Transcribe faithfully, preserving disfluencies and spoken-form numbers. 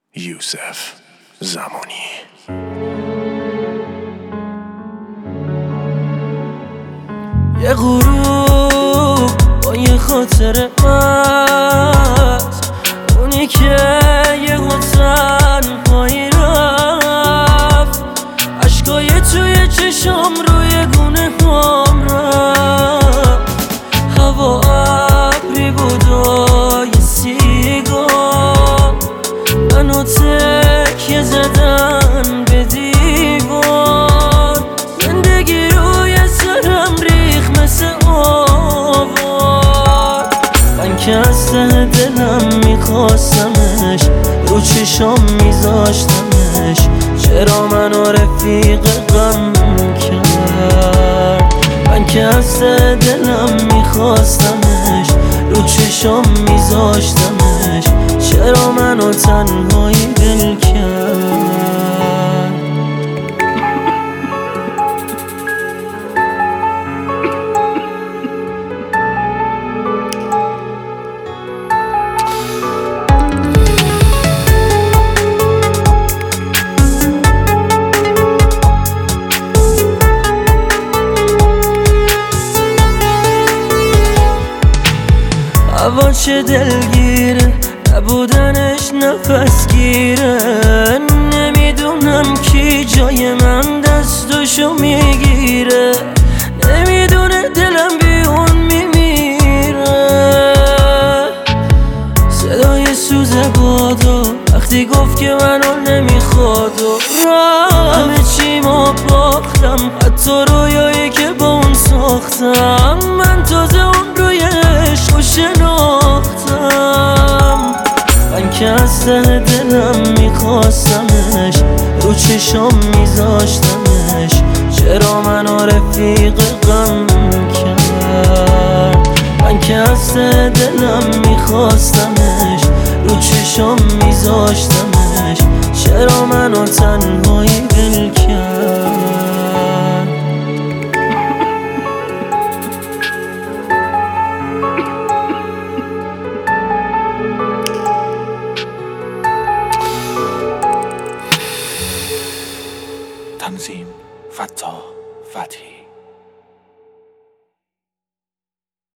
یوسف زمانی. یه غروب با یه خاطر مست، اونی که یه تنهایی رفت، عشقای توی چشام روی گونه هم رفت. هوا ابری بود و یه سیگار، منو تکیه زدن به دیوار. زندگی روی سرم ریخ مثل آوار. من که از ته دلم میخواستمش، رو چشام میذاشتمش، چرا منو رفیق غم کرد؟ من که از ته دلم میخواستمش، رو چشام میذاشتمش، چرا منو تنهایی دل کرد؟ هوا چه دلگیره، نبودنش نفس گیره. نمیدونم کی جای من دستشو میگیره، نمیدونه دلم بی اون میمیره. صدای سوز بادو وقتی گفت که منو نمیخواد و همه چیمو باختم، حتی رویایی که با اون ساختم. من تازه اون روی عشقو شناختم. من که از ته دلم میخواستمش، رو چشام میذاشتمش، چرا منو رفیق غم کرد؟ من که از ته دلم میخواستمش، رو چشام میذاشتمش، چرا منو تنهایی دل کرد؟ تنظیم: فتاح فتحی.